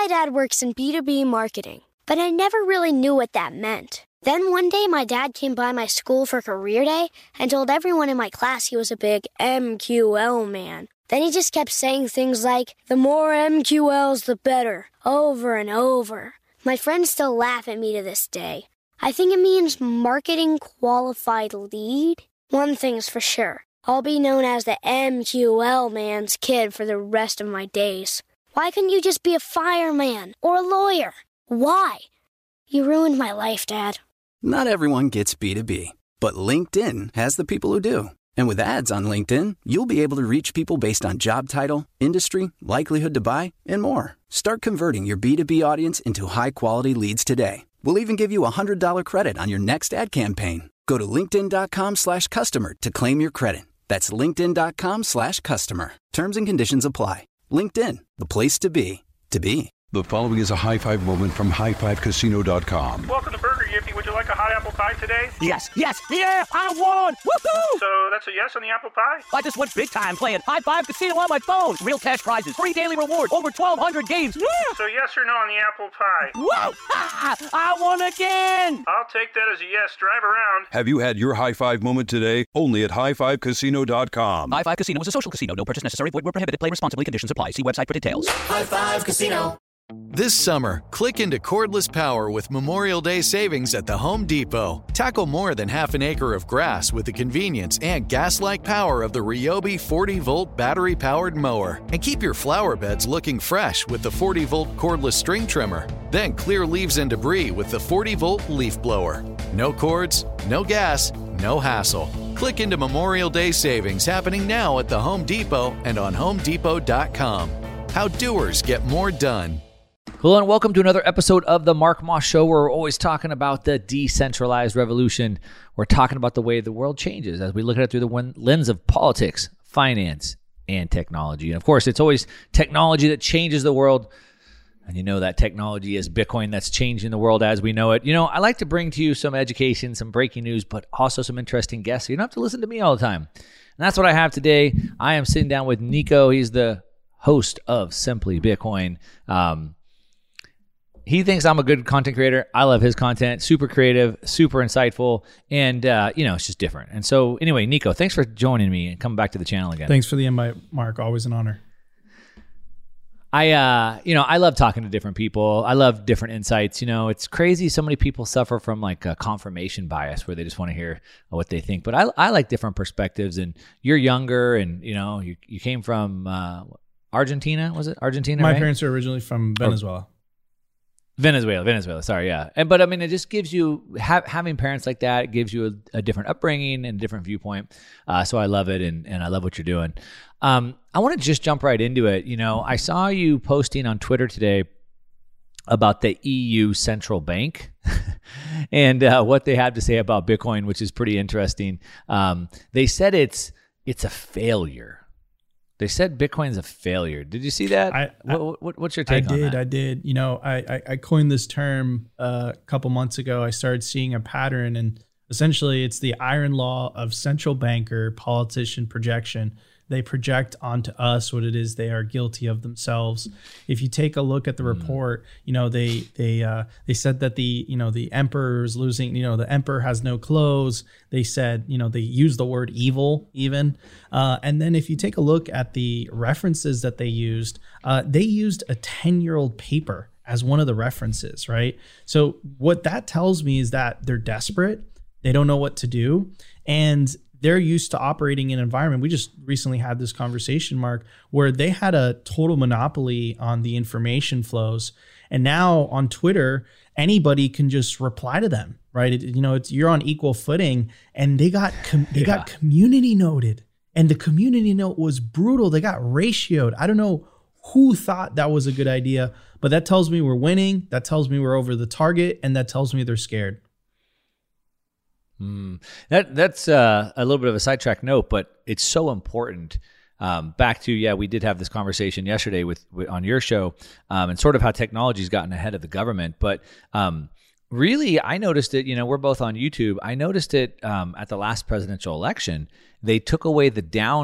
My dad works in B2B marketing, but I never really knew what that meant. Then one day, my dad came by my school for career day and told everyone in my class he was a big MQL man. Then he just kept saying things like, the more MQLs, the better, over and over. My friends still laugh at me to this day. I think it means marketing qualified lead. One thing's for sure, I'll be known as the MQL man's kid for the rest of my days. Why couldn't you just be a fireman or a lawyer? Why? You ruined my life, Dad. Not everyone gets B2B, but LinkedIn has the people who do. And with ads on LinkedIn, you'll be able to reach people based on job title, industry, likelihood to buy, and more. Start converting your B2B audience into high-quality leads today. We'll even give you a $100 credit on your next ad campaign. Go to linkedin.com/customer to claim your credit. That's linkedin.com/customer. Terms and conditions apply. LinkedIn, the place to be, to be. The following is a high five moment from highfivecasino.com. Welcome to Burger Yippee. Would you like a hot apple pie today? Yes, yeah, I won! Woohoo! So that's a yes on the apple pie? I just went big time playing High Five Casino on my phone. Real cash prizes, free daily rewards, over 1,200 games. Yeah! So yes or no on the apple pie? Whoa! I won again! I'll take that as a yes. Drive around. Have you had your high five moment today? Only at highfivecasino.com. High Five Casino is a social casino. No purchase necessary. Void where prohibited. Play responsibly. Conditions apply. See website for details. High Five Casino. This summer, click into cordless power with Memorial Day savings at the Home Depot. Tackle more than half an acre of grass with the convenience and gas-like power of the Ryobi 40-volt battery-powered mower. And keep your flower beds looking fresh with the 40-volt cordless string trimmer. Then clear leaves and debris with the 40-volt leaf blower. No cords, no gas, no hassle. Click into Memorial Day savings happening now at the Home Depot and on HomeDepot.com. How doers get more done. Hello and welcome to another episode of the Mark Moss Show, where we're always talking about the decentralized revolution. We're talking about the way the world changes as we look at it through the lens of politics, finance, and technology. And of course, it's always technology that changes the world. And you know that technology is Bitcoin that's changing the world as we know it. You know, I like to bring to you some education, some breaking news, but also some interesting guests. So you don't have to listen to me all the time. And that's what I have today. I am sitting down with Nico. He's the host of Simply Bitcoin. He thinks I'm a good content creator. I love his content. Super creative, super insightful, and it's just different. And so anyway, Nico, thanks for joining me and coming back to the channel again. Thanks for the invite, Mark. Always an honor. I love talking to different people. I love different insights. You know, it's crazy. So many people suffer from like a confirmation bias where they just want to hear what they think. But I like different perspectives. And you're younger, and you came from Argentina. Was it Argentina? My right? parents are originally from Venezuela. Venezuela. Sorry, yeah. But I mean, it just gives you having parents like that. It gives you a different upbringing and a different viewpoint. So I love it, and I love what you're doing. I want to just jump right into it. You know, I saw you posting on Twitter today about the EU Central Bank and what they have to say about Bitcoin, which is pretty interesting. They said it's a failure. They said Bitcoin's a failure. Did you see that? What's your take on that? I did. You know, I coined this term a couple months ago. I started seeing a pattern, and essentially it's the iron law of central banker, politician projection. They project onto us what it is they are guilty of themselves. If you take a look at the report, they said that the emperor is losing. The emperor has no clothes. They said they used the word evil even, and then if you take a look at the references that they used a 10-year-old paper as one of the references, right? So what that tells me is that they're desperate. They don't know what to do, and they're used to operating in an environment. We just recently had this conversation, Mark, where they had a total monopoly on the information flows. And now on Twitter, anybody can just reply to them, right? You're on equal footing, and they got community noted, and the community note was brutal. They got ratioed. I don't know who thought that was a good idea, but that tells me we're winning. That tells me we're over the target, and that tells me they're scared. That's a little bit of a sidetrack note, but it's so important. Back to, we did have this conversation yesterday with on your show, and sort of how technology's gotten ahead of the government. But really, I noticed it, we're both on YouTube. I noticed it at the last presidential election. They took away the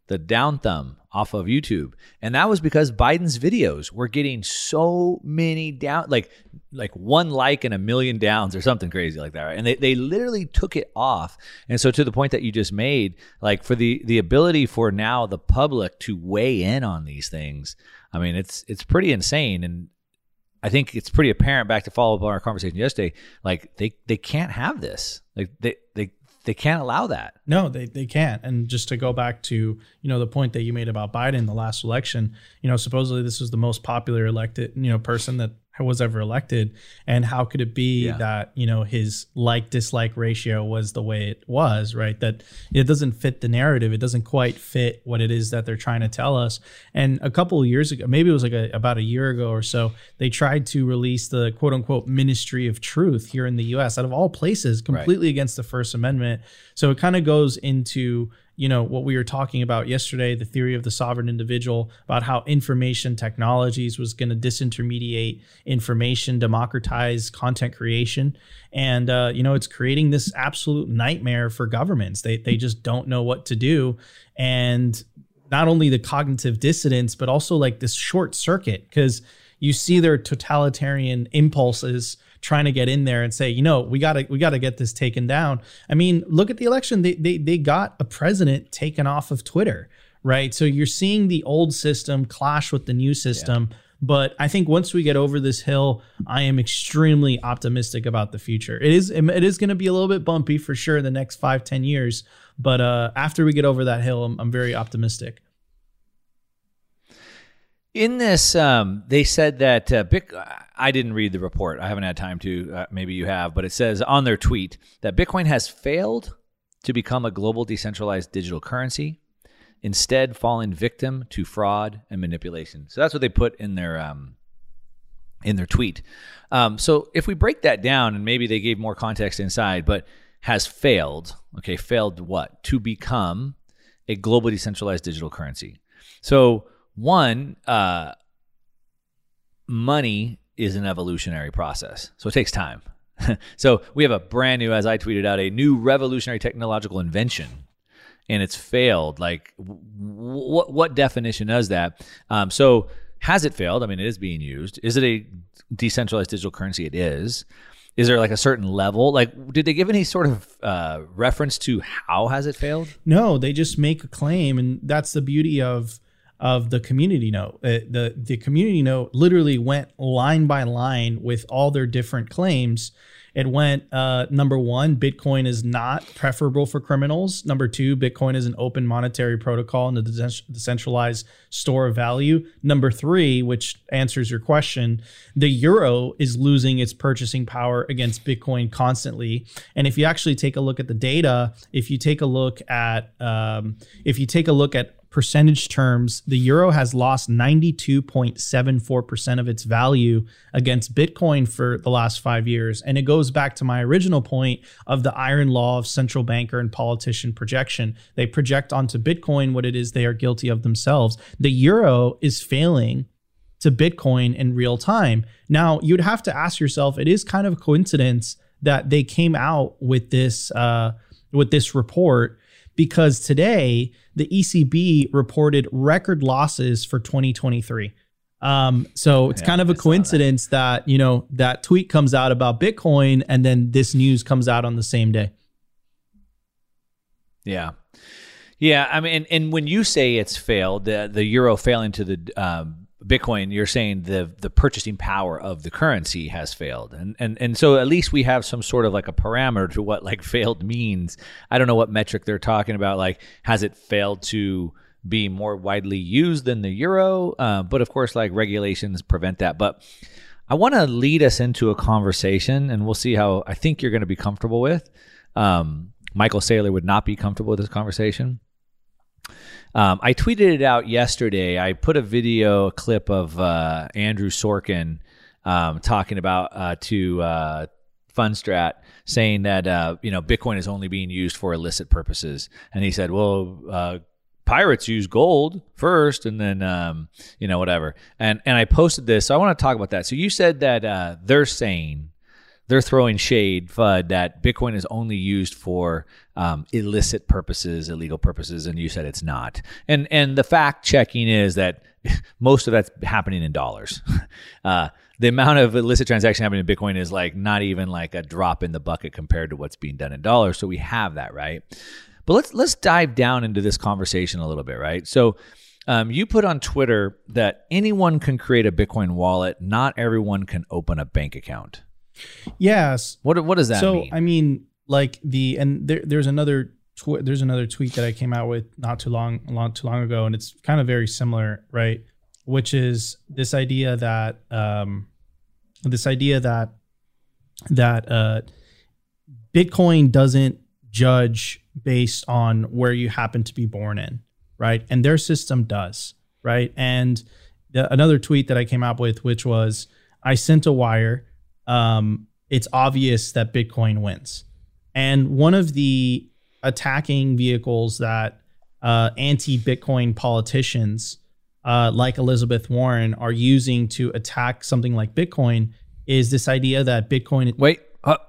the down thumb off of YouTube. And that was because Biden's videos were getting so many down, like 1 like and 1 million downs or something crazy like that, right? And they literally took it off. And so to the point that you just made, like for the ability for now the public to weigh in on these things, I mean, it's pretty insane. And I think it's pretty apparent, back to follow up on our conversation yesterday, like they can't have this. Like they can't allow that. No, they can't. And just to go back to, the point that you made about Biden, the last election, supposedly this was the most popular elected, person that was ever elected. And how could it be that, his dislike ratio was the way it was, right? That it doesn't fit the narrative. It doesn't quite fit what it is that they're trying to tell us. And a couple of years ago, maybe it was about a year ago or so, they tried to release the quote unquote Ministry of Truth here in the US, out of all places, completely against the First Amendment. So it kind of goes into, what we were talking about yesterday, the theory of the sovereign individual, about how information technologies was going to disintermediate information, democratize content creation. And, it's creating this absolute nightmare for governments. They just don't know what to do. And not only the cognitive dissonance, but also like this short circuit, because you see their totalitarian impulses trying to get in there and say, we gotta get this taken down. I mean, look at the election. They got a president taken off of Twitter, right? So you're seeing the old system clash with the new system. Yeah. But I think once we get over this hill, I am extremely optimistic about the future. It is going to be a little bit bumpy for sure in the next 5-10 years. But after we get over that hill, I'm very optimistic. In this, they said that I didn't read the report. I haven't had time to. Maybe you have, but it says on their tweet that Bitcoin has failed to become a global decentralized digital currency, instead falling victim to fraud and manipulation. So that's what they put in their tweet. So if we break that down, and maybe they gave more context inside, but has failed. Okay, failed what? To become a global decentralized digital currency. So one, money is an evolutionary process, so it takes time. So we have a brand new, as I tweeted out, a new revolutionary technological invention, and it's failed. Like, what definition does that? So has it failed? I mean, it is being used. Is it a decentralized digital currency? It is. Is there like a certain level? Like, did they give any sort of reference to how has it failed? No, they just make a claim, and that's the beauty of the community note. The community note literally went line by line with all their different claims. It went, number one, Bitcoin is not preferable for criminals. Number two, Bitcoin is an open monetary protocol and a decentralized store of value. Number three, which answers your question, the euro is losing its purchasing power against Bitcoin constantly. And if you actually take a look at the data, if you take a look at percentage terms, the euro has lost 92.74% of its value against Bitcoin for the last 5 years. And it goes back to my original point of the iron law of central banker and politician projection. They project onto Bitcoin what it is they are guilty of themselves. The euro is failing to Bitcoin in real time. Now, you'd have to ask yourself, it is kind of a coincidence that they came out with this report, because today the ECB reported record losses for 2023. So it's kind of a coincidence that, that tweet comes out about Bitcoin and then this news comes out on the same day. Yeah. Yeah. I mean, and when you say it's failed, the euro failing to the Bitcoin, you're saying the purchasing power of the currency has failed. And so at least we have some sort of like a parameter to what like failed means. I don't know what metric they're talking about. Like, has it failed to be more widely used than the euro? But of course, like regulations prevent that. But I want to lead us into a conversation, and we'll see how I think you're going to be comfortable with. Michael Saylor would not be comfortable with this conversation. I tweeted it out yesterday. I put a clip of Andrew Sorkin talking about to Fundstrat, saying that Bitcoin is only being used for illicit purposes, and he said, "Well, pirates use gold first, and then whatever." And I posted this, so I want to talk about that. So you said that they're saying they're throwing shade, FUD, that Bitcoin is only used for illicit purposes, illegal purposes, and you said it's not. And the fact checking is that most of that's happening in dollars. The amount of illicit transaction happening in Bitcoin is like not even like a drop in the bucket compared to what's being done in dollars. So we have that, right? But let's dive down into this conversation a little bit, right? So you put on Twitter that anyone can create a Bitcoin wallet. Not everyone can open a bank account. Yes. What does that mean? So I mean, like there's another tweet that I came out with not too long ago, and it's kind of very similar, right? Which is this idea that Bitcoin doesn't judge based on where you happen to be born in, right? And their system does, right? And another tweet that I came up with, which was, I sent a wire. It's obvious that Bitcoin wins. And one of the attacking vehicles that anti-Bitcoin politicians like Elizabeth Warren are using to attack something like Bitcoin is this idea that Bitcoin... Wait.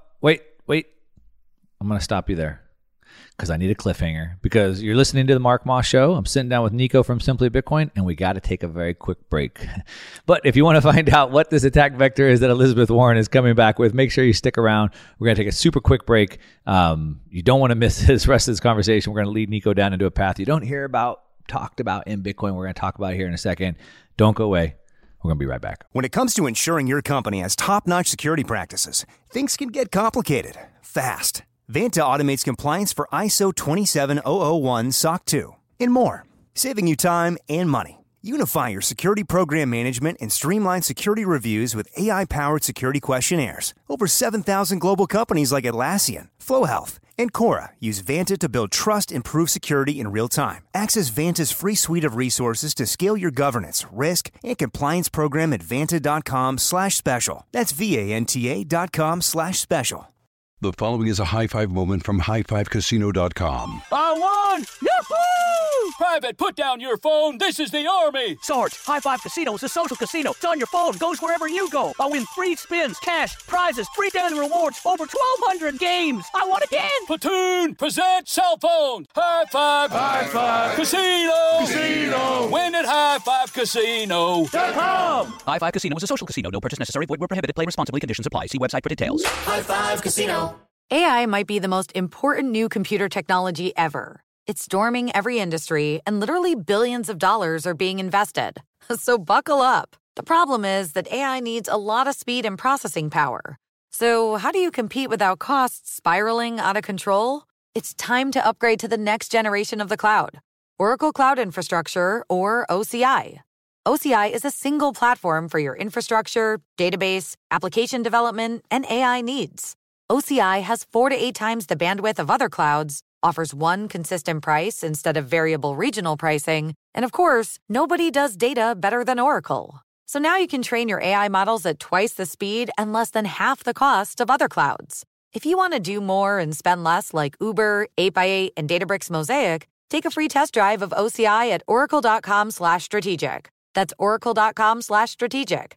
I'm going to stop you there because I need a cliffhanger, because you're listening to the Mark Moss Show. I'm sitting down with Nico from Simply Bitcoin, and we got to take a very quick break. But if you want to find out what this attack vector is that Elizabeth Warren is coming back with, make sure you stick around. We're going to take a super quick break. You don't want to miss this rest of this conversation. We're going to lead Nico down into a path you don't hear about, talked about in Bitcoin. We're going to talk about it here in a second. Don't go away. We're going to be right back. When it comes to ensuring your company has top-notch security practices, things can get complicated fast. Vanta automates compliance for ISO 27001 SOC 2 and more, saving you time and money. Unify your security program management and streamline security reviews with AI-powered security questionnaires. Over 7,000 global companies like Atlassian, Flow Health, and Cora use Vanta to build trust and prove security in real time. Access Vanta's free suite of resources to scale your governance, risk, and compliance program at vanta.com/special. That's VANTA.com/special. The following is a high five moment from highfivecasino.com. I won! Yahoo! Private, put down your phone. This is the Army. Sarge, High Five Casino is a social casino. It's on your phone. Goes wherever you go. I win free spins, cash, prizes, free daily rewards, over 1,200 games. I won again. Platoon, present cell phone. High Five. High Five. Casino. Win at highfivecasino.com. High Five Casino is a social casino. No purchase necessary. Void where prohibited. Play responsibly. Conditions apply. See website for details. High Five Casino. AI might be the most important new computer technology ever. It's storming every industry, and literally billions of dollars are being invested. So buckle up. The problem is that AI needs a lot of speed and processing power. So how do you compete without costs spiraling out of control? It's time to upgrade to the next generation of the cloud. Oracle Cloud Infrastructure, or OCI. OCI is a single platform for your infrastructure, database, application development, and AI needs. OCI has 4 to 8 times the bandwidth of other clouds, offers one consistent price instead of variable regional pricing, and of course, nobody does data better than Oracle. So now you can train your AI models at twice the speed and less than half the cost of other clouds. If you want to do more and spend less like Uber, 8x8, and Databricks Mosaic, take a free test drive of OCI at oracle.com/strategic. That's oracle.com/strategic.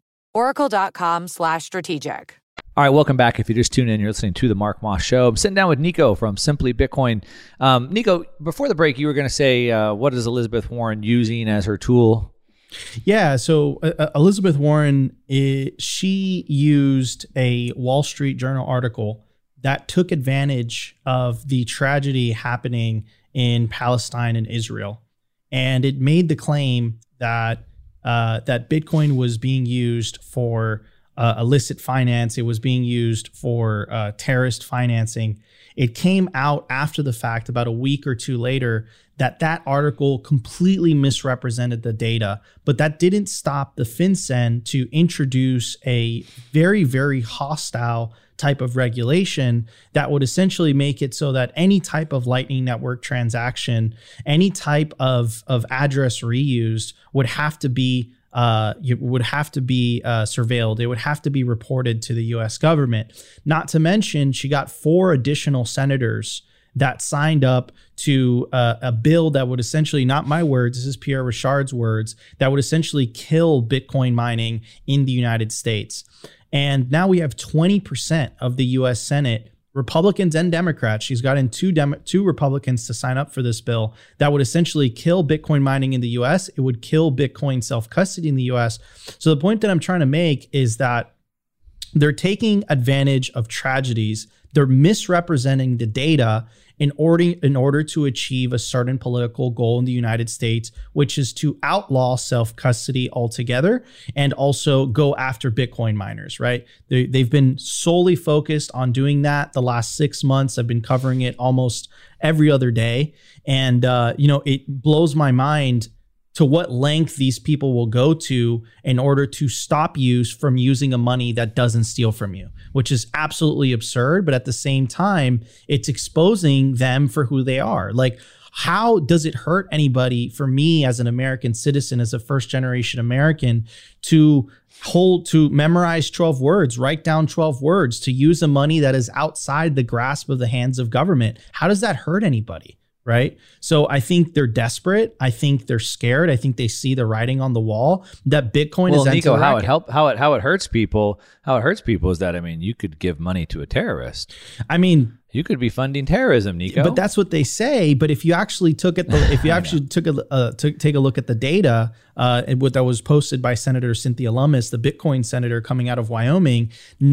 Oracle.com/strategic. All right, welcome back. If you just tuned in, you're listening to the Mark Moss Show. I'm sitting down with Nico from Simply Bitcoin. Nico, before the break, you were going to say, what is Elizabeth Warren using as her tool? Yeah, so Elizabeth Warren, she used a Wall Street Journal article that took advantage of the tragedy happening in Palestine and Israel. And it made the claim that that Bitcoin was being used for illicit finance. It was being used for terrorist financing. It came out after the fact, about a week or two later, that article completely misrepresented the data. But that didn't stop the FinCEN to introduce a very, very hostile type of regulation that would essentially make it so that any type of Lightning Network transaction, any type of address reused would have to be surveilled. It would have to be reported to the U.S. government. Not to mention, she got 4 additional senators that signed up to a bill that would essentially, not my words, this is Pierre Richard's words, that would essentially kill Bitcoin mining in the United States. And now we have 20% of the U.S. Senate, Republicans and Democrats. She's gotten two Republicans to sign up for this bill that would essentially kill Bitcoin mining in the U.S. It would kill Bitcoin self-custody in the U.S. So the point that I'm trying to make is that they're taking advantage of tragedies. They're misrepresenting the data in order to achieve a certain political goal in the United States, which is to outlaw self-custody altogether and also go after Bitcoin miners, right? They've been solely focused on doing that the last 6 months. I've been covering it almost every other day. And, it blows my mind to what length these people will go to in order to stop you from using a money that doesn't steal from you, which is absolutely absurd. But at the same time, it's exposing them for who they are. Like, how does it hurt anybody, for me as an American citizen, as a first generation American, to memorize 12 words, write down 12 words, to use a money that is outside the grasp of the hands of government? How does that hurt anybody? Right. So I think they're desperate. I think they're scared. I think they see the writing on the wall that Bitcoin is. Nico, how it hurts people is that, you could give money to a terrorist. You could be funding terrorism, Nico. But that's what they say. But if you actually take a look at the data, that was posted by Senator Cynthia Lummis, the Bitcoin senator coming out of Wyoming,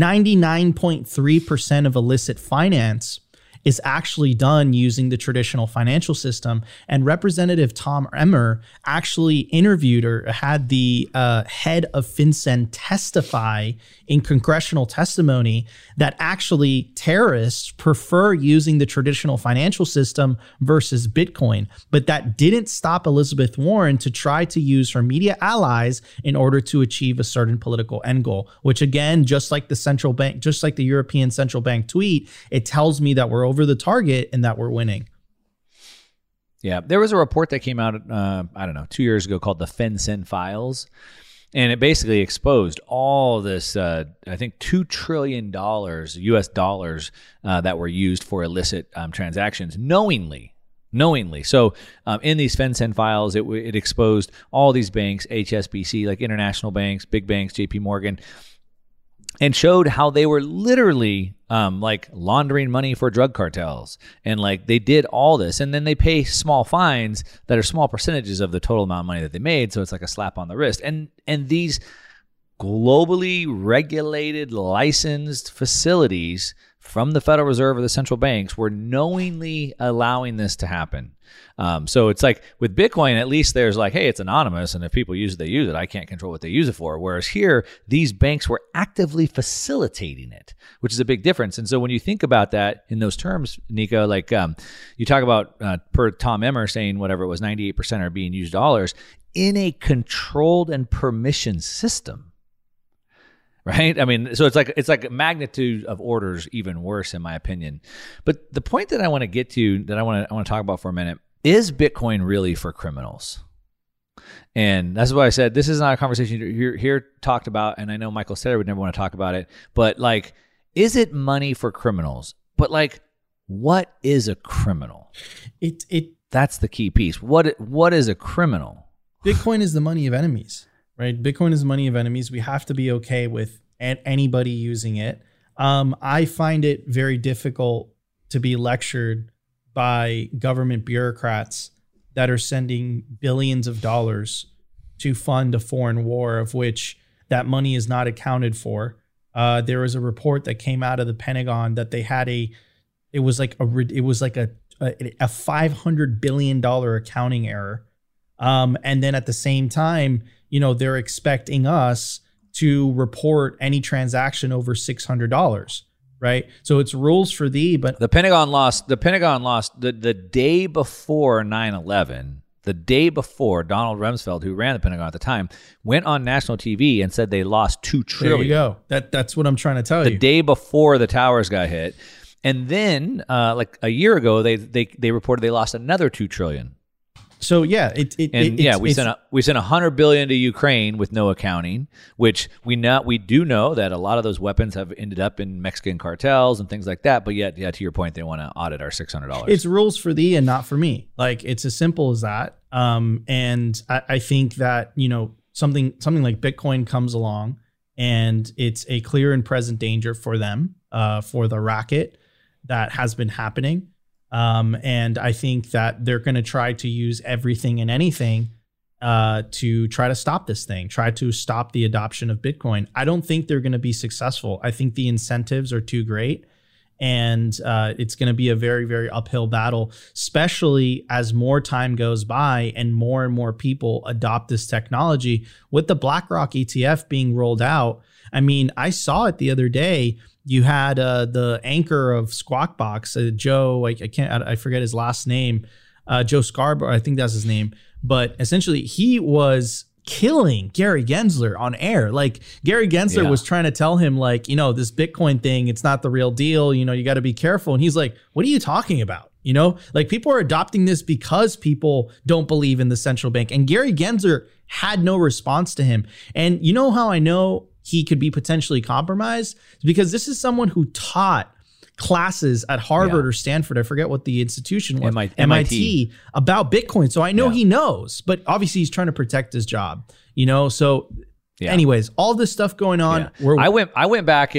99.3% of illicit finance is actually done using the traditional financial system. And Representative Tom Emmer actually interviewed or had the head of FinCEN testify in congressional testimony that actually terrorists prefer using the traditional financial system versus Bitcoin. But that didn't stop Elizabeth Warren to try to use her media allies in order to achieve a certain political end goal, which again, just like the European Central Bank tweet, it tells me that we're over the target and that we're winning. Yeah, there was a report that came out, 2 years ago called the FinCEN Files. And it basically exposed all this, $2 trillion US dollars that were used for illicit transactions knowingly. So in these FinCEN files, it exposed all these banks, HSBC, like international banks, big banks, JP Morgan, and showed how they were literally laundering money for drug cartels. And they did all this. And then they pay small fines that are small percentages of the total amount of money that they made. So it's like a slap on the wrist. And these globally regulated, licensed facilities from the Federal Reserve or the central banks were knowingly allowing this to happen. So it's like with Bitcoin, at least there's hey, it's anonymous, and if people use it, they use it. I can't control what they use it for. Whereas here, these banks were actively facilitating it, which is a big difference. And so when you think about that in those terms, Nico, you talk about per Tom Emmer saying whatever it was, 98% are being used dollars in a controlled and permission system. Right? So it's like a magnitude of orders even worse, in my opinion. But the point that I want to get to, that I want to talk about for a minute, is Bitcoin really for criminals? And that's why I said this is not a conversation you hear talked about, and I know Michael Saylor would never want to talk about it, but is it money for criminals? But what is a criminal? That's the key piece. What is a criminal? Bitcoin is the money of enemies. Right? Bitcoin is the money of enemies. We have to be okay with anybody using it. I find it very difficult to be lectured by government bureaucrats that are sending billions of dollars to fund a foreign war, of which that money is not accounted for. There was a report that came out of the Pentagon that they had a $500 billion accounting error. And then at the same time, they're expecting us to report any transaction over $600, right? So it's rules for thee, but the Pentagon lost the day before 9/11. The day before, Donald Rumsfeld, who ran the Pentagon at the time, went on national TV and said they lost $2 trillion. There you go. That's what I'm trying to tell you. The day before the towers got hit, and then a year ago, they reported they lost another $2 trillion. So yeah, we sent $100 billion to Ukraine with no accounting, which we do know that a lot of those weapons have ended up in Mexican cartels and things like that. But yet, to your point, they want to audit our $600. It's rules for thee and not for me. It's as simple as that. And I think that something like Bitcoin comes along and it's a clear and present danger for them, for the racket that has been happening. And I think that they're going to try to use everything and anything to try to stop this thing, try to stop the adoption of Bitcoin. I don't think they're going to be successful. I think the incentives are too great. And it's going to be a very, very uphill battle, especially as more time goes by and more people adopt this technology. With the BlackRock ETF being rolled out, I mean, I saw it the other day. You had the anchor of Squawk Box, Joe, I forget his last name, Joe Scarborough, I think that's his name. But essentially, he was killing Gary Gensler on air. Like, Gary Gensler was trying to tell him, like, you know, this Bitcoin thing, it's not the real deal. You know, you got to be careful. And he's like, what are you talking about? You know, like, people are adopting this because people don't believe in the central bank. And Gary Gensler had no response to him. And you know how I know he could be potentially compromised? Because this is someone who taught classes at Harvard or Stanford, I forget what the institution was, MIT, about Bitcoin. So I know he knows, but obviously he's trying to protect his job, you know? So anyways, all this stuff going on. I went back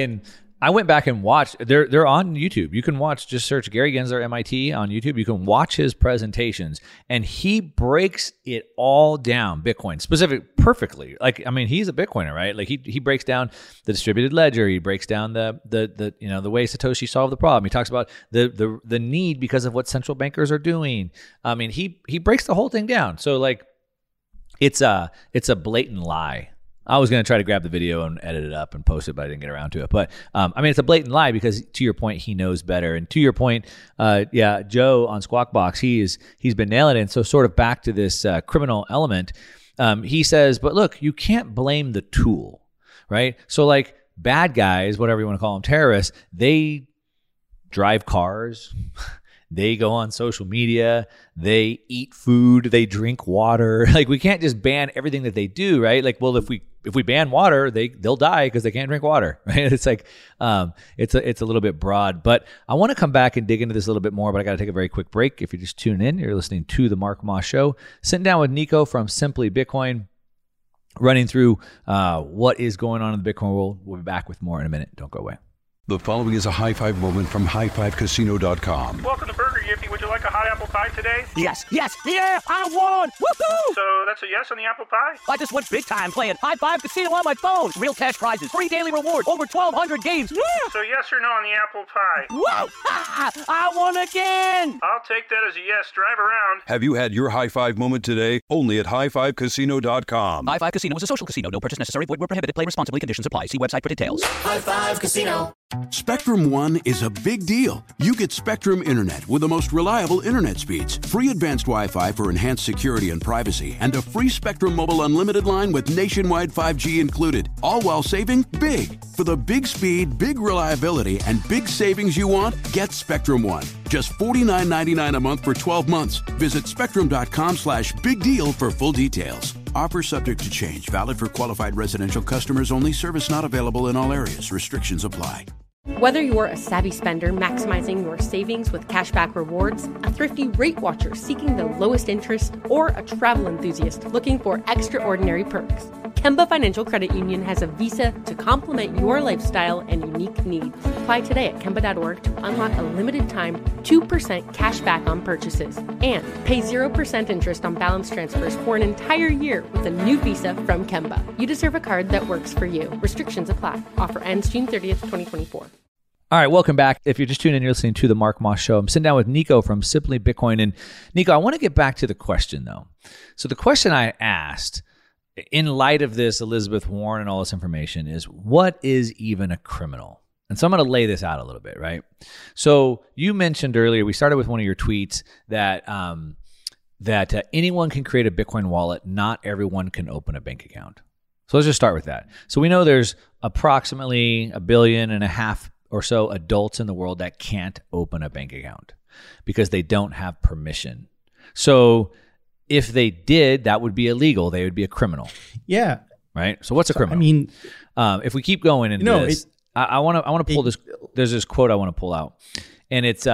and watched. They're on YouTube. You can watch. Just search Gary Gensler MIT on YouTube. You can watch his presentations, and he breaks it all down. Bitcoin perfectly. Like, I mean, he's a Bitcoiner, right? Like, he breaks down the distributed ledger. He breaks down the way Satoshi solved the problem. He talks about the need because of what central bankers are doing. I mean, he breaks the whole thing down. So, like, it's a blatant lie. I was going to try to grab the video and edit it up and post it, but I didn't get around to it. But I mean, it's a blatant lie because, to your point, he knows better. And to your point, Joe on Squawk Box, he's been nailing it. And so, sort of back to this criminal element, he says, but look, you can't blame the tool, right? So, like, bad guys, whatever you want to call them, terrorists, they drive cars. They go on social media, they eat food, they drink water. Like, we can't just ban everything that they do, right? Like, well, if we ban water, they'll die because they can't drink water, right? It's like, it's a little bit broad, but I want to come back and dig into this a little bit more, but I got to take a very quick break. If you're just tuning in, you're listening to The Mark Moss Show, sitting down with Nico from Simply Bitcoin, running through what is going on in the Bitcoin world. We'll be back with more in a minute. Don't go away. The following is a high five moment from highfivecasino.com. Welcome to Burger Yippee. Would you like a hot apple pie today? Yes, yeah, I won! Woohoo! So that's a yes on the apple pie? I just went big time playing High Five Casino on my phone. Real cash prizes, free daily rewards, over 1,200 games. Yeah! So yes or no on the apple pie? Whoa! I won again! I'll take that as a yes. Drive around. Have you had your high five moment today? Only at highfivecasino.com. High Five Casino is a social casino. No purchase necessary. Void where prohibited. Play responsibly. Conditions apply. See website for details. High Five Casino. Spectrum One is a big deal. You get Spectrum Internet with the most reliable internet speeds, free advanced Wi-Fi for enhanced security and privacy, and a free Spectrum Mobile Unlimited line with nationwide 5G included, all while saving big. For the big speed, big reliability, and big savings you want, get Spectrum One. Just $49.99 a month for 12 months. Visit spectrum.com/big deal for full details. Offer subject to change. Valid for qualified residential customers only. Service not available in all areas. Restrictions apply. Whether you're a savvy spender maximizing your savings with cashback rewards, a thrifty rate watcher seeking the lowest interest, or a travel enthusiast looking for extraordinary perks, Kemba Financial Credit Union has a visa to complement your lifestyle and unique needs. Apply today at Kemba.org to unlock a limited time 2% cash back on purchases and pay 0% interest on balance transfers for an entire year with a new visa from Kemba. You deserve a card that works for you. Restrictions apply. Offer ends June 30th, 2024. All right, welcome back. If you're just tuning in, you're listening to The Mark Moss Show. I'm sitting down with Nico from Simply Bitcoin. And Nico, I want to get back to the question, though. So the question I asked, in light of this Elizabeth Warren and all this information, is what is even a criminal? And so I'm going to lay this out a little bit, right? So you mentioned earlier, we started with one of your tweets that anyone can create a Bitcoin wallet. Not everyone can open a bank account. So let's just start with that. So we know there's approximately 1.5 billion or so adults in the world that can't open a bank account because they don't have permission. So if they did, that would be illegal. They would be a criminal. Yeah. Right? So what's a criminal? I mean, if we keep going into this, I want to pull this. There's this quote I want to pull out, and it's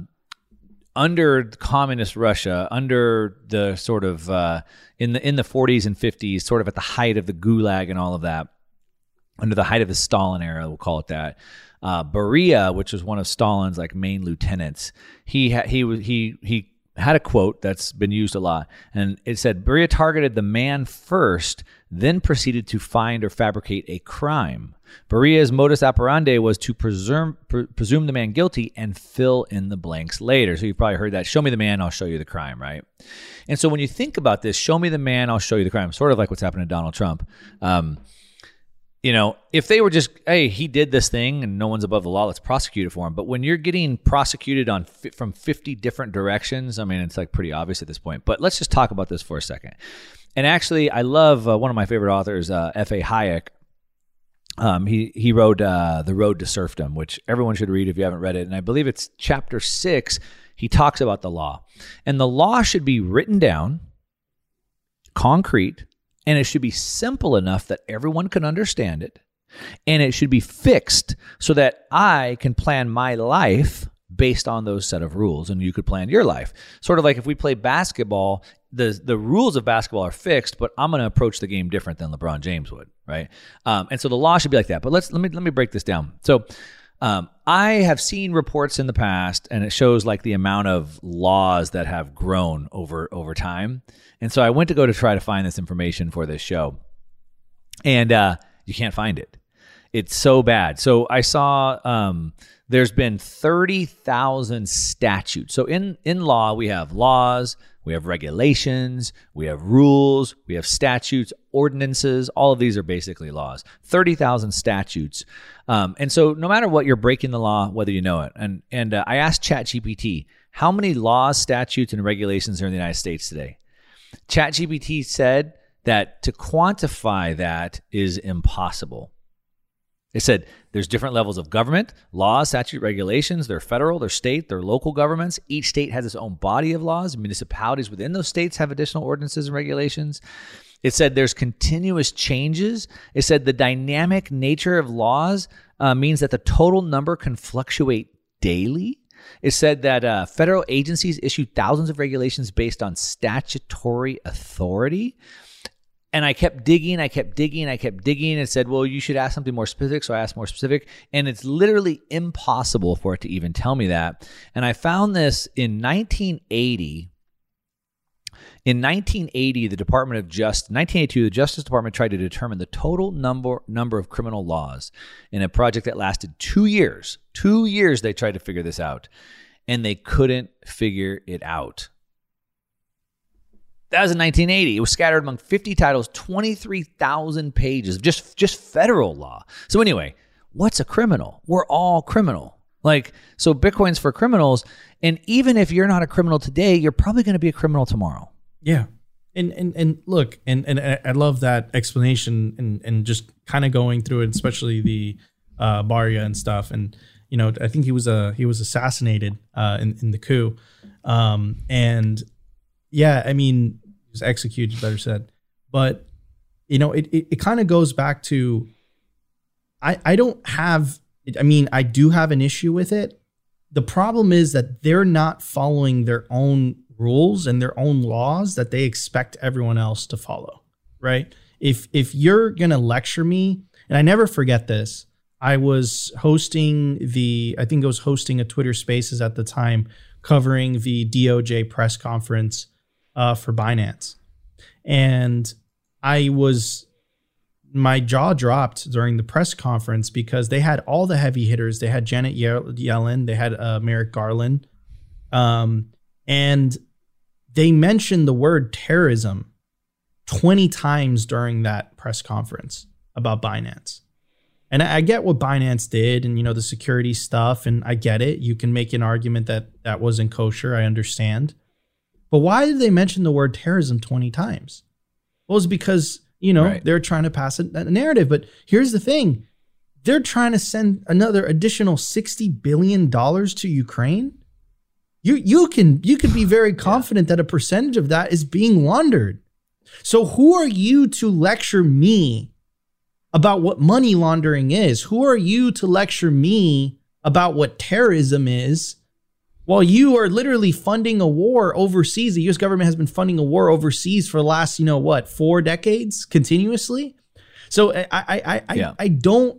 under communist Russia, under the sort of in the 40s and 50s, sort of at the height of the Gulag and all of that. under the height of the Stalin era, we'll call it that. Beria, which was one of Stalin's like main lieutenants, he had a quote that's been used a lot, and it said, Beria targeted the man first, then proceeded to find or fabricate a crime. Beria's modus operandi was to presume the man guilty and fill in the blanks later. So you've probably heard that. Show me the man, I'll show you the crime, right? And so when you think about this, show me the man, I'll show you the crime, sort of like what's happened to Donald Trump. If they were just, hey, he did this thing and no one's above the law, let's prosecute it for him. But when you're getting prosecuted from 50 different directions, I mean, it's like pretty obvious at this point. But let's just talk about this for a second. And actually, I love one of my favorite authors, F.A. Hayek. He wrote The Road to Serfdom, which everyone should read if you haven't read it. And I believe it's chapter 6. He talks about the law. And the law should be written down, concrete, and it should be simple enough that everyone can understand it. And it should be fixed so that I can plan my life based on those set of rules, and you could plan your life. Sort of like if we play basketball, the rules of basketball are fixed, but I'm going to approach the game different than LeBron James would, right? And so the law should be like that. But let me break this down. So I have seen reports in the past, and it shows like the amount of laws that have grown over time. And so I went to try to find this information for this show, and you can't find it. It's so bad. So I saw there's been 30,000 statutes. So in law, we have laws, we have regulations, we have rules, we have statutes, ordinances. All of these are basically laws. 30,000 statutes. And so no matter what, you're breaking the law, whether you know it. And I asked ChatGPT, how many laws, statutes, and regulations are in the United States today? ChatGPT said that to quantify that is impossible. It said there's different levels of government, laws, statute, regulations. They're federal, they're state, they're local governments. Each state has its own body of laws. Municipalities within those states have additional ordinances and regulations. It said there's continuous changes. It said the dynamic nature of laws means that the total number can fluctuate daily. It said that federal agencies issue thousands of regulations based on statutory authority. And I kept digging. It said, well, you should ask something more specific. So I asked more specific. And it's literally impossible for it to even tell me that. And I found this in 1980. In 1980, the 1982, the Justice Department tried to determine the total number of criminal laws in a project that lasted 2 years. 2 years they tried to figure this out, and they couldn't figure it out. That was in 1980. It was scattered among 50 titles, 23,000 pages, just federal law. So anyway, what's a criminal? We're all criminal. So Bitcoin's for criminals, and even if you're not a criminal today, you're probably going to be a criminal tomorrow. Yeah. And look, and I love that explanation and just kind of going through it, especially the Beria and stuff. And, I think he was assassinated in the coup. And yeah, I mean, he was executed, better said. But, it kind of goes back to, I do have an issue with it. The problem is that they're not following their own rules and their own laws that they expect everyone else to follow, right? If you're going to lecture me, and I never forget this, I was hosting a Twitter Spaces at the time covering the DOJ press conference for Binance. And my jaw dropped during the press conference because they had all the heavy hitters. They had Janet Yellen, they had Merrick Garland, and they mentioned the word terrorism 20 times during that press conference about Binance. And I get what Binance did and, the security stuff, and I get it. You can make an argument that wasn't kosher. I understand. But why did they mention the word terrorism 20 times? Well, it's because, right, they're trying to pass a narrative. But here's the thing. They're trying to send another additional $60 billion to Ukraine. You can be very confident that a percentage of that is being laundered. So who are you to lecture me about what money laundering is? Who are you to lecture me about what terrorism is while you are literally funding a war overseas? The U.S. government has been funding a war overseas for the last, 4 decades continuously. So I've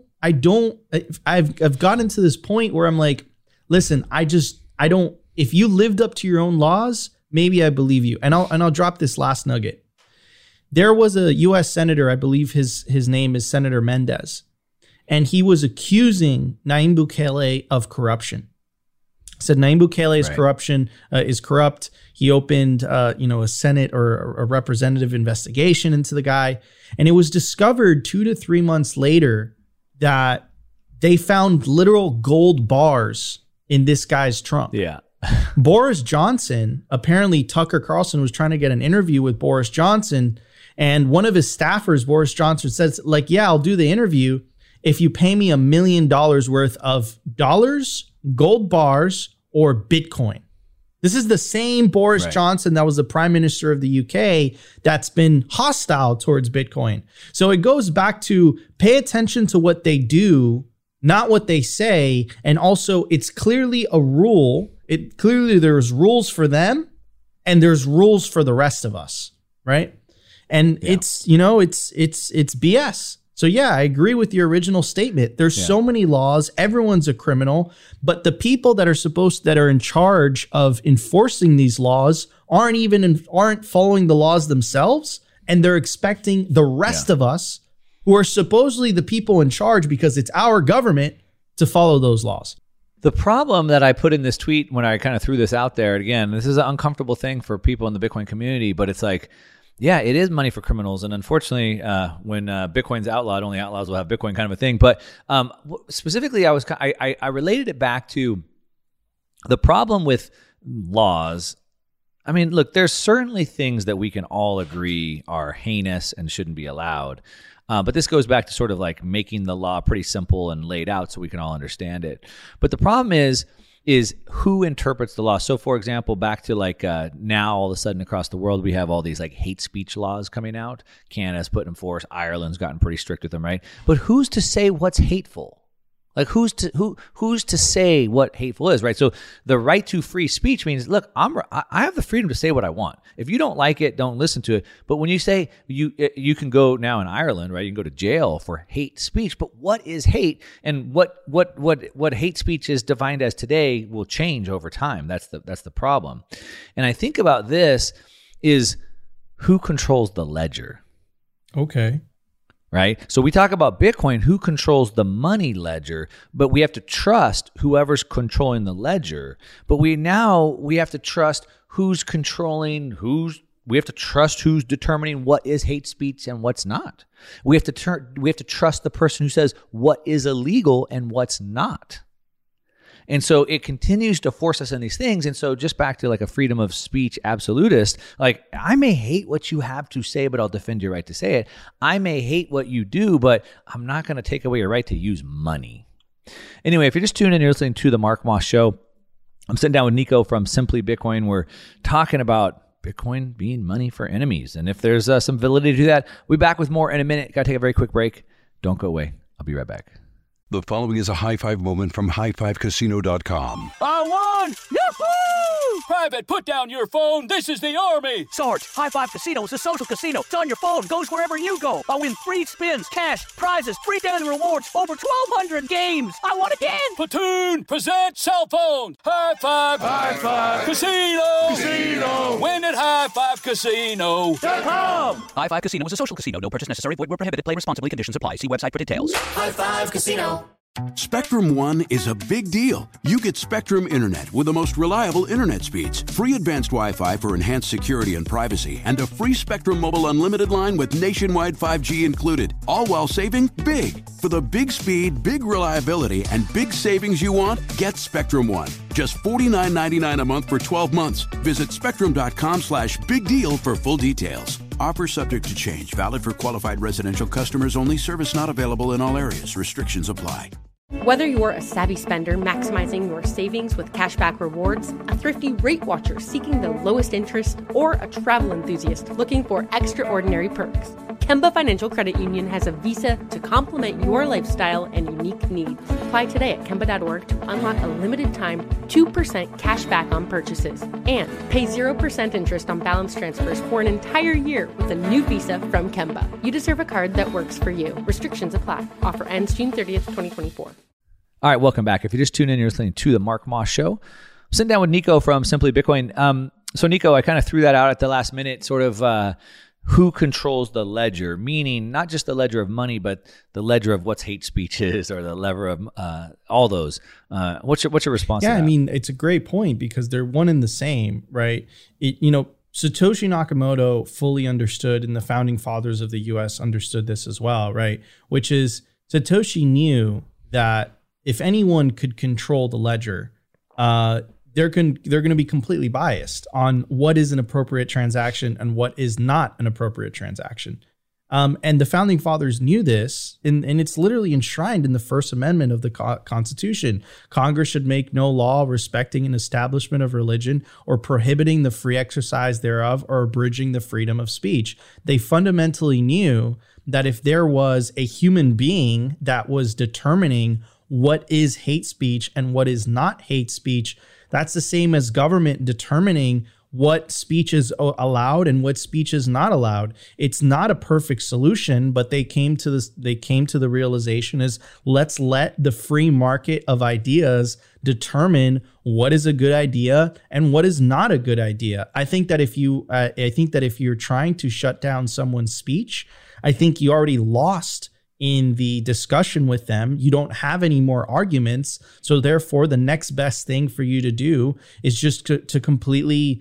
gotten to this point where I'm like, listen, I don't, if you lived up to your own laws, maybe I believe you. And I'll drop this last nugget. There was a U.S. senator, I believe his name is Senator Mendez, and he was accusing Nayib Bukele of corruption. Said Nayib Bukele's corruption is corrupt. He opened, a Senate or a representative investigation into the guy, and it was discovered 2 to 3 months later that they found literal gold bars in this guy's trunk. Yeah. Boris Johnson, apparently Tucker Carlson was trying to get an interview with Boris Johnson, and one of his staffers, Boris Johnson, says, like, yeah, I'll do the interview if you pay me $1 million worth of dollars, gold bars, or Bitcoin. This is the same Boris Johnson that was the prime minister of the UK that's been hostile towards Bitcoin. So it goes back to pay attention to what they do, not what they say. And also, it's clearly a rule. Clearly there's rules for them and there's rules for the rest of us, right? And it's BS. So yeah, I agree with your original statement. There's so many laws. Everyone's a criminal, but the people that are in charge of enforcing these laws aren't following the laws themselves, and they're expecting the rest of us, who are supposedly the people in charge because it's our government, to follow those laws. The problem that I put in this tweet when I kind of threw this out there, again, this is an uncomfortable thing for people in the Bitcoin community, but it's like, yeah, it is money for criminals. And unfortunately, when Bitcoin's outlawed, only outlaws will have Bitcoin, kind of a thing. But specifically, I related it back to the problem with laws. I mean, look, there's certainly things that we can all agree are heinous and shouldn't be allowed. But this goes back to sort of like making the law pretty simple and laid out so we can all understand it. But the problem is who interprets the law. So for example, back to like now all of a sudden across the world, we have all these like hate speech laws coming out. Canada's put in force. Ireland's gotten pretty strict with them, right? But who's to say what's hateful? Like who's to say what hateful is, right? So the right to free speech means, look, I have the freedom to say what I want. If you don't like it, don't listen to it. But when you say you can go now in Ireland, right? You can go to jail for hate speech. But what is hate, and what hate speech is defined as today will change over time. That's the problem. And I think about this is who controls the ledger. Okay. Right? So we talk about Bitcoin, who controls the money ledger, but we have to trust whoever's controlling the ledger. But we have to trust who's controlling, we have to trust who's determining what is hate speech and what's not. We have to trust the person who says what is illegal and what's not. And so it continues to force us in these things. And so just back to like a freedom of speech absolutist, like I may hate what you have to say, but I'll defend your right to say it. I may hate what you do, but I'm not going to take away your right to use money. Anyway, if you're just tuning in, you're listening to The Mark Moss Show. I'm sitting down with Nico from Simply Bitcoin. We're talking about Bitcoin being money for enemies. And if there's some validity to that, we'll be back with more in a minute. Got to take a very quick break. Don't go away. I'll be right back. The following is a high five moment from highfivecasino.com. I won! Yahoo! Private, put down your phone. This is the Army. Sarge, High Five Casino is a social casino. It's on your phone. Goes wherever you go. I win free spins, cash, prizes, free daily rewards, over 1,200 games. I won again. Platoon, present cell phone. High Five. High Five. Casino. Casino. Win at highfivecasino.com. High Five Casino is a social casino. No purchase necessary. Void where prohibited. Play responsibly. Conditions apply. See website for details. High Five Casino. Spectrum One is a big deal. You get Spectrum Internet with the most reliable internet speeds, free advanced Wi-Fi for enhanced security and privacy, and a free Spectrum Mobile Unlimited line with nationwide 5G included, all while saving big. For the big speed, big reliability, and big savings you want, get Spectrum One. Just $49.99 a month for 12 months. Visit spectrum.com/big deal for full details. Offer subject to change. Valid for qualified residential customers only. Service not available in all areas. Restrictions apply. Whether you're a savvy spender maximizing your savings with cashback rewards, a thrifty rate watcher seeking the lowest interest, or a travel enthusiast looking for extraordinary perks, Kemba Financial Credit Union has a visa to complement your lifestyle and unique needs. Apply today at Kemba.org to unlock a limited time 2% cash back on purchases and pay 0% interest on balance transfers for an entire year with a new visa from Kemba. You deserve a card that works for you. Restrictions apply. Offer ends June 30th, 2024. All right, welcome back. If you just tuned in, you're listening to the Mark Moss Show. I'm sitting down with Nico from Simply Bitcoin. So Nico, I kind of threw that out at the last minute, sort of who controls the ledger, meaning not just the ledger of money, but the ledger of what's hate speech is, or the lever of all those. What's your response to that? Yeah, I mean, it's a great point because they're one and the same, right? Satoshi Nakamoto fully understood, and the founding fathers of the U.S. understood this as well, right? Which is Satoshi knew that if anyone could control the ledger, they're going to be completely biased on what is an appropriate transaction and what is not an appropriate transaction. And the founding fathers knew this, and it's literally enshrined in the First Amendment of the Constitution. Congress should make no law respecting an establishment of religion or prohibiting the free exercise thereof or abridging the freedom of speech. They fundamentally knew that if there was a human being that was determining what is hate speech and what is not hate speech, that's the same as government determining what speech is allowed and what speech is not allowed. It's not a perfect solution, but they came to the realization is let's let the free market of ideas determine what is a good idea and what is not a good idea. I think that if you're trying to shut down someone's speech, I think you already lost in the discussion with them. You don't have any more arguments. So therefore, the next best thing for you to do is just to completely,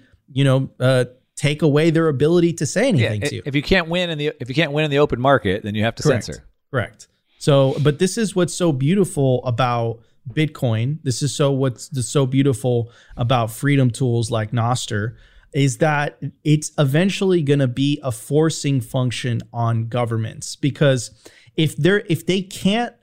take away their ability to say anything to you. If you can't win in the open market, then you have to censor. Correct. So, but this is what's so beautiful about Bitcoin. This is what's so beautiful about freedom tools like Nostr, is that it's eventually going to be a forcing function on governments, because if they can't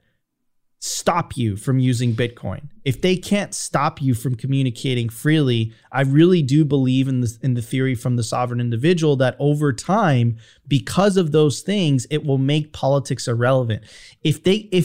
stop you from using Bitcoin, if they can't stop you from communicating freely, I really do believe in the theory from the sovereign individual that over time, because of those things, it will make politics irrelevant. If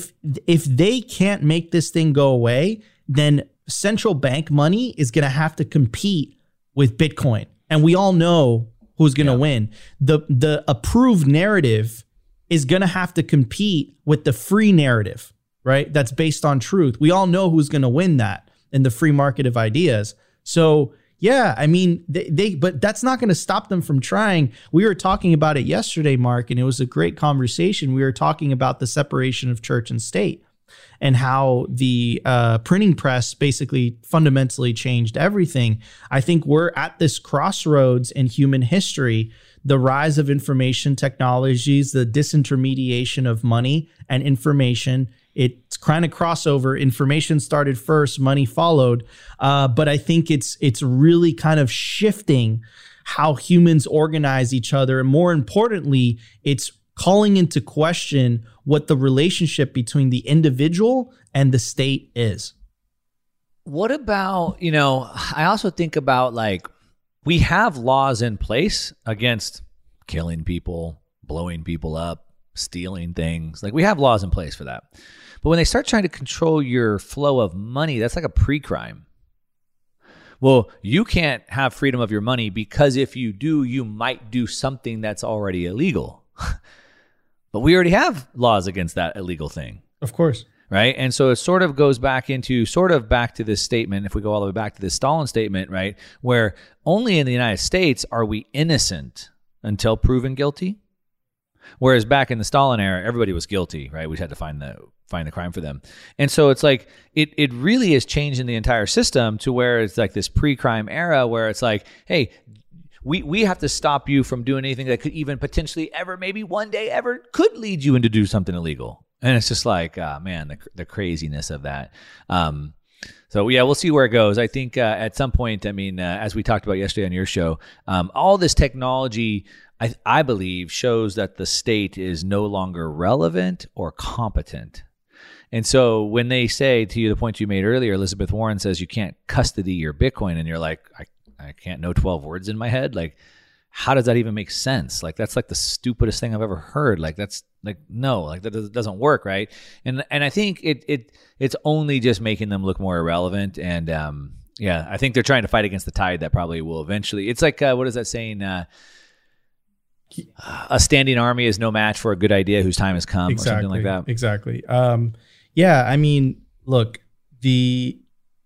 they can't make this thing go away, then central bank money is going to have to compete with Bitcoin, and we all know who's going to win. The approved narrative is going to have to compete with the free narrative, right? That's based on truth. We all know who's going to win that in the free market of ideas. So yeah, I mean, but that's not going to stop them from trying. We were talking about it yesterday, Mark, and it was a great conversation. We were talking about the separation of church and state and how the printing press basically fundamentally changed everything. I think we're at this crossroads in human history. The rise of information technologies, the disintermediation of money and information. It's kind of crossover. Information started first, money followed. But I think it's really kind of shifting how humans organize each other. And more importantly, it's calling into question what the relationship between the individual and the state is. What about, I also think about we have laws in place against killing people, blowing people up, stealing things. We have laws in place for that. But when they start trying to control your flow of money, that's like a pre-crime. Well, you can't have freedom of your money because if you do, you might do something that's already illegal. But we already have laws against that illegal thing. Of course. Right. And so it sort of goes back to this statement, if we go all the way back to this Stalin statement, right, where only in the United States are we innocent until proven guilty. Whereas back in the Stalin era, everybody was guilty, right? We had to find the crime for them. And so it's like it really is changing the entire system to where it's like this pre-crime era where it's like, hey, we have to stop you from doing anything that could even potentially ever, maybe one day ever could lead you into do something illegal. And it's just like, man, the craziness of that. So yeah, we'll see where it goes. I think at some point, as we talked about yesterday on your show, all this technology, I believe, shows that the state is no longer relevant or competent. And so when they say, to you, the point you made earlier, Elizabeth Warren says you can't custody your Bitcoin, and you're like, I can't know 12 words in my head. Like, how does that even make sense? Like, that's like the stupidest thing I've ever heard. Like, that's like, no, like that doesn't work, right? And I think it's only just making them look more irrelevant. And I think they're trying to fight against the tide that probably will eventually. It's like, what is that saying? A standing army is no match for a good idea whose time has come, or something like that. Exactly. I mean, look, I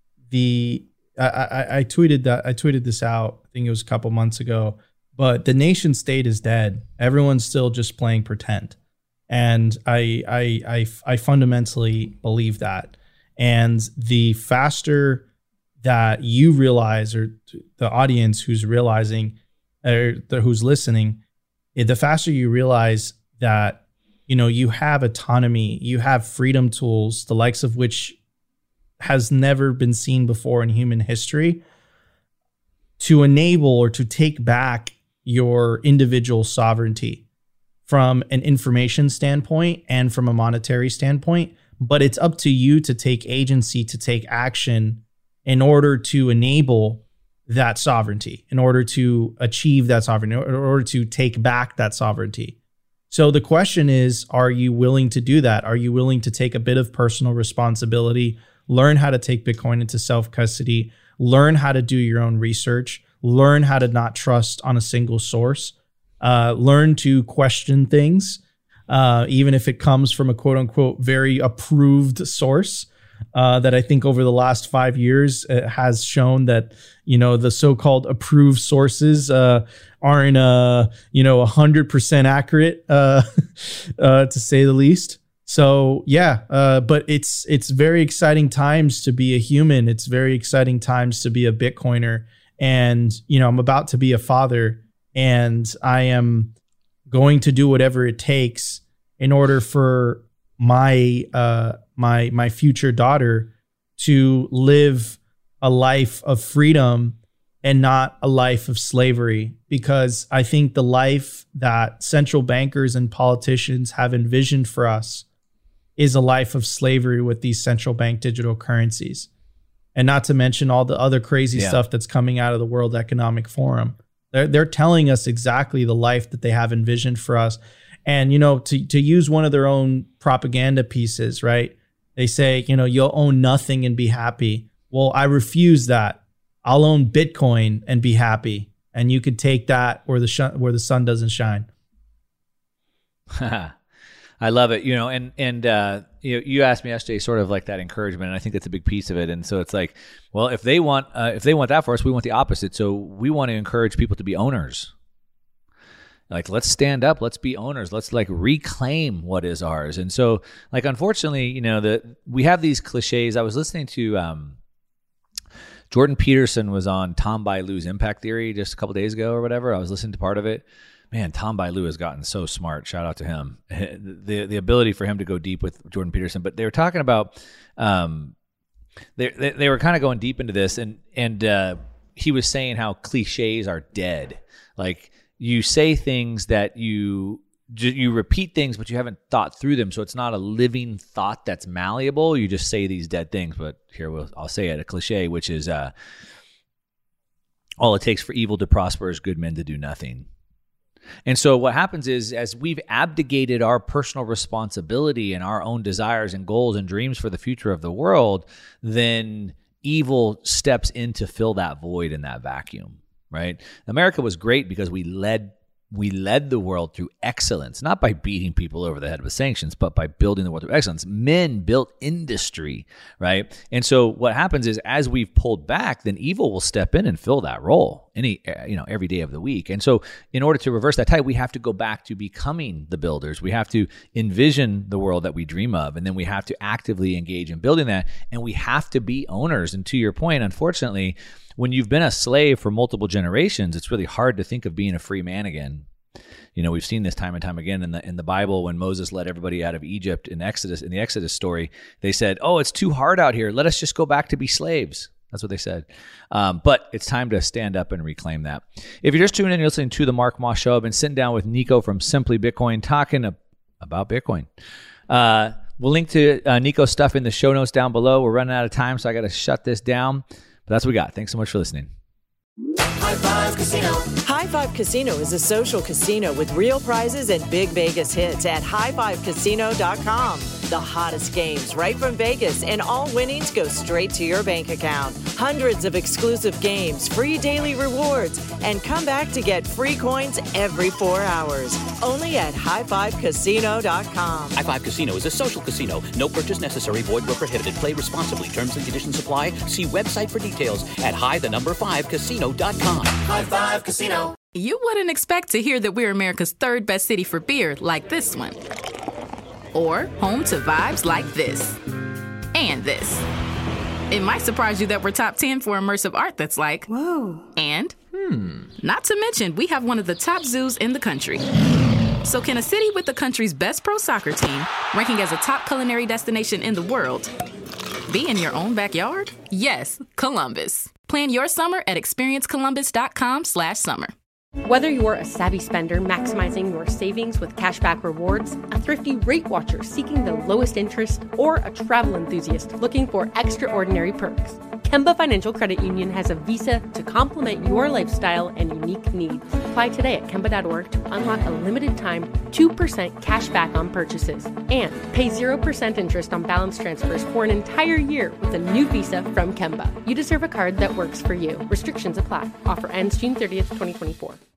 tweeted that. I tweeted this out. I think it was a couple months ago. But the nation state is dead. Everyone's still just playing pretend, and I fundamentally believe that. And the faster that you realize, or the audience who's realizing, or who's listening, the faster you realize that, you know, you have autonomy, you have freedom tools, the likes of which has never been seen before in human history, to enable or to take back your individual sovereignty from an information standpoint and from a monetary standpoint. But it's up to you to take agency, to take action in order to enable that sovereignty, in order to achieve that sovereignty, in order to take back that sovereignty. So the question is, are you willing to do that? Are you willing to take a bit of personal responsibility, learn how to take Bitcoin into self-custody, learn how to do your own research, learn how to not trust on a single source, learn to question things, even if it comes from a quote unquote very approved source, that I think over the last 5 years has shown that, you know, the so-called approved sources aren't 100% accurate, to say the least. So but it's very exciting times to be a human. It's very exciting times to be a Bitcoiner. And, you know, I'm about to be a father, and I am going to do whatever it takes in order for my my future daughter to live a life of freedom and not a life of slavery. Because I think the life that central bankers and politicians have envisioned for us is a life of slavery with these central bank digital currencies. And not to mention all the other crazy stuff that's coming out of the World Economic Forum. They're telling us exactly the life that they have envisioned for us. And, you know, to use one of their own propaganda pieces, right? They say, you know, you'll own nothing and be happy. Well, I refuse that. I'll own Bitcoin and be happy. And you could take that where the sun doesn't shine. I love it, you know, and you asked me yesterday, sort of like that encouragement, and I think that's a big piece of it. And so it's like, well, if they want that for us, we want the opposite. So we want to encourage people to be owners. Like, let's stand up, let's be owners, let's like reclaim what is ours. And so, like, unfortunately, you know, we have these cliches. I was listening to Jordan Peterson was on Tom Bailou's Impact Theory just a couple days ago or whatever. I was listening to part of it. Man, Tom Bailou has gotten so smart. Shout out to him. The ability for him to go deep with Jordan Peterson. But they were talking about, they were kind of going deep into this, and he was saying how cliches are dead. Like, you say things that you repeat things, but you haven't thought through them. So it's not a living thought that's malleable. You just say these dead things. But here I'll say it, a cliche, which is all it takes for evil to prosper is good men to do nothing. And so what happens is, as we've abdicated our personal responsibility and our own desires and goals and dreams for the future of the world, then evil steps in to fill that void and that vacuum, right? America was great because we led the world through excellence, not by beating people over the head with sanctions, but by building the world through excellence. Men built industry, right? And so what happens is, as we've pulled back, then evil will step in and fill that role every day of the week. And so in order to reverse that tide, we have to go back to becoming the builders. We have to envision the world that we dream of, and then we have to actively engage in building that, and we have to be owners. And to your point, unfortunately, when you've been a slave for multiple generations, it's really hard to think of being a free man again. You know, we've seen this time and time again in the Bible. When Moses led everybody out of Egypt in the Exodus story, they said, "Oh, it's too hard out here. Let us just go back to be slaves." That's what they said. But it's time to stand up and reclaim that. If you're just tuning in, you're listening to the Mark Moss Show. I've been sitting down with Nico from Simply Bitcoin talking about Bitcoin. We'll link to Nico's stuff in the show notes down below. We're running out of time, so I got to shut this down. But that's what we got. Thanks so much for listening. High Five Casino. High Five Casino is a social casino with real prizes and big Vegas hits at highfivecasino.com. The hottest games right from Vegas, and all winnings go straight to your bank account. Hundreds of exclusive games, free daily rewards, and come back to get free coins every 4 hours. Only at highfivecasino.com. High Five Casino is a social casino. No purchase necessary. Void where prohibited. Play responsibly. Terms and conditions apply. See website for details at high5casino.com. High Five Casino. You wouldn't expect to hear that we're America's third best city for beer like this one. Or home to vibes like this. And this. It might surprise you that we're top 10 for immersive art that's like, whoa. And, not to mention, we have one of the top zoos in the country. So can a city with the country's best pro soccer team, ranking as a top culinary destination in the world, be in your own backyard? Yes, Columbus. Plan your summer at experiencecolumbus.com/summer. Whether you're a savvy spender maximizing your savings with cashback rewards, a thrifty rate watcher seeking the lowest interest, or a travel enthusiast looking for extraordinary perks, Kemba Financial Credit Union has a visa to complement your lifestyle and unique needs. Apply today at Kemba.org to unlock a limited-time 2% cash back on purchases and pay 0% interest on balance transfers for an entire year with a new visa from Kemba. You deserve a card that works for you. Restrictions apply. Offer ends June 30th, 2024.